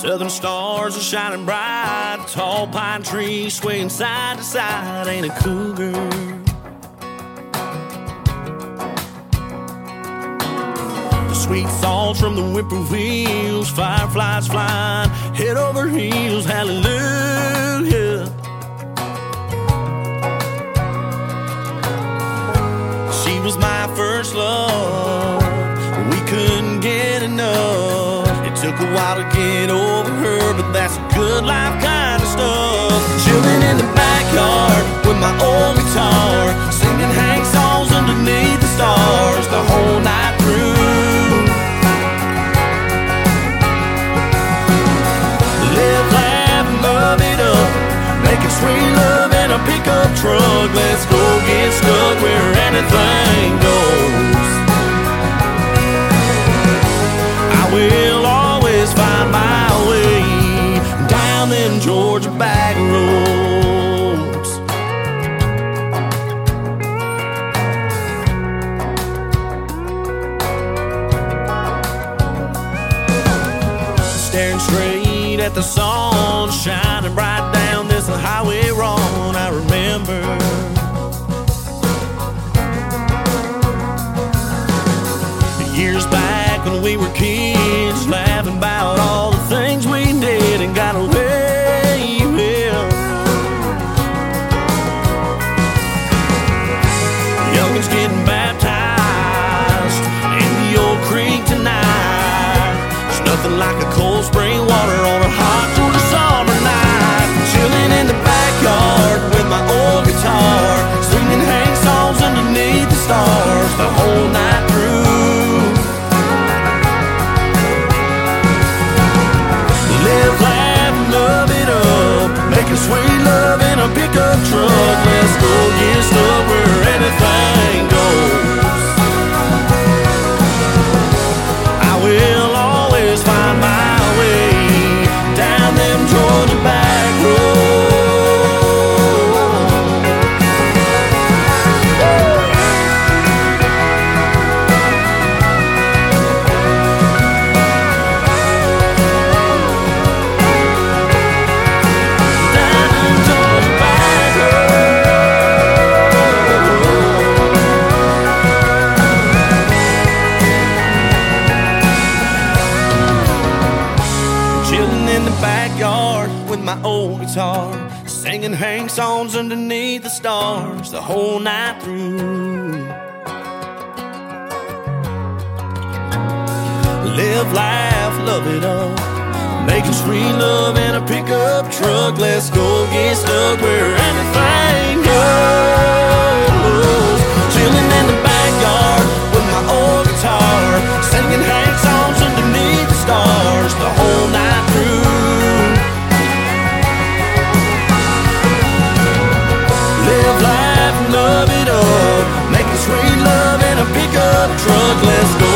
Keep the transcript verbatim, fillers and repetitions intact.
Southern stars are shining bright, tall pine trees swaying side to side. Ain't it cool, girl? The sweet thoughts from the whippoorwills, fireflies flying head over heels. Hallelujah. She was my first love, we couldn't get enough. It took a while to get over her, but that's good life kind of stuff. Chilling in the backyard with my old guitar, singing Hank songs underneath the stars the whole night through. Live, laugh, and love it up, making sweet love in a pickup truck. Let's go get stuck where anything goes. I will always find my way down them Georgia back roads. Staring straight at the sun, shining bright down this highway road. I remember years back when we were kids, laughing about all the things we did and got away with. Youngins getting baptized in the old creek tonight. There's nothing like a cold spring water on a hot Georgia summer night. Chilling in the backyard with my old guitar, singing Hank songs underneath the stars the whole night through. Live, laugh, and love it up, making sweet love in a pickup truck. Let's go get stuck where anything goes. I will always find my way down them Georgia back roads. Backyard with my old guitar, singing Hank songs underneath the stars the whole night through. Live, laugh, love it up, making sweet love in a pickup truck. Let's go get stuck where anything goes. Chilling in the backyard with my old guitar, singing Hank songs underneath the stars the whole night through. Live, laugh, and love it up, making sweet love in a pickup truck. Let's go